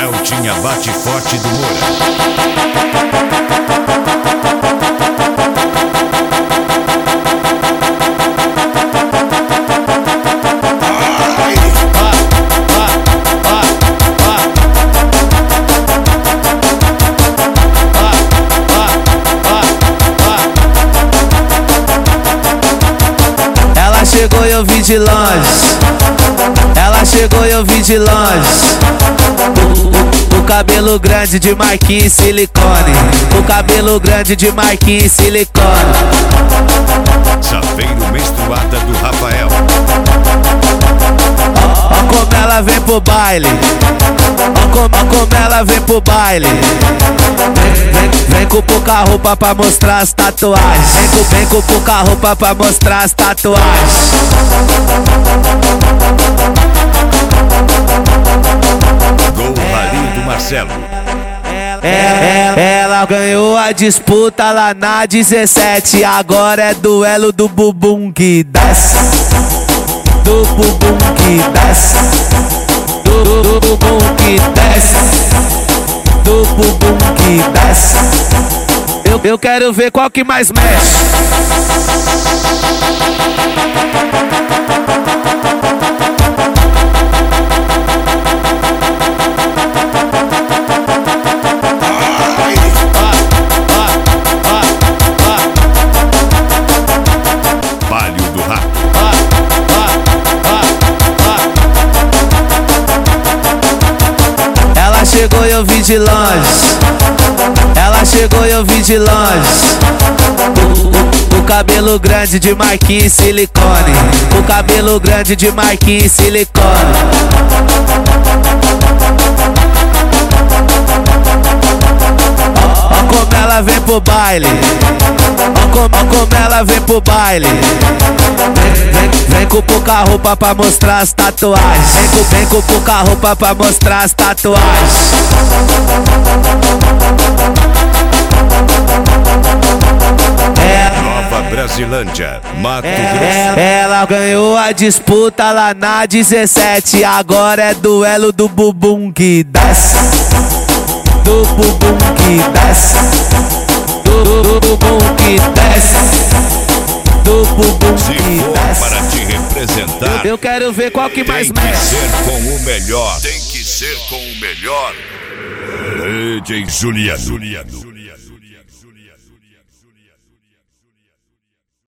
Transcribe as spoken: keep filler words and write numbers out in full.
É o Tinha Bate Forte do Moura. Ela chegou e eu vi de longe. Ela chegou e eu vi de longe. O, o, o cabelo grande de Marquinhos e silicone. O cabelo grande de Marquinhos e silicone. Safeiro menstruada do Rafael. Ó, ó como ela vem pro baile. Ó como, ó como ela vem pro baile. Vem, vem, vem com pouca roupa pra mostrar as tatuagens. Vem com, vem com pouca roupa pra mostrar as tatuagens. Gol Ralinho do Marcelo. Ela, ela ganhou a disputa lá na dezessete. Agora é duelo do bumbum que desce. Do bumbum que desce. Do, do, do bumbum que desce. Do bumbum que desce. Eu, eu quero ver qual que mais mexe. Ela chegou e eu vi de longe. Ela chegou e eu vi de longe. O, o, o cabelo grande de Marquinhos e silicone. O cabelo grande de Marquinhos e silicone. Ó, ó como ela vem pro baile. Ó como, ó como ela vem pro baile. Vem, vem, vem com pouca roupa pra mostrar as tatuagens. Vem com, vem com pouca roupa pra mostrar as tatuagens. Nova Brasilândia, Mato Grosso. Grosso. Ela ganhou a disputa lá na dezessete. Agora é duelo do bumbum que desce. Do bumbum que desce. Do, do, do bumbum que desce. Do bumbum Se que for desce. para te representar, eu quero ver qual que mais tem que mexe. ser com o melhor. Tem que ser com o melhor. D J Juliano.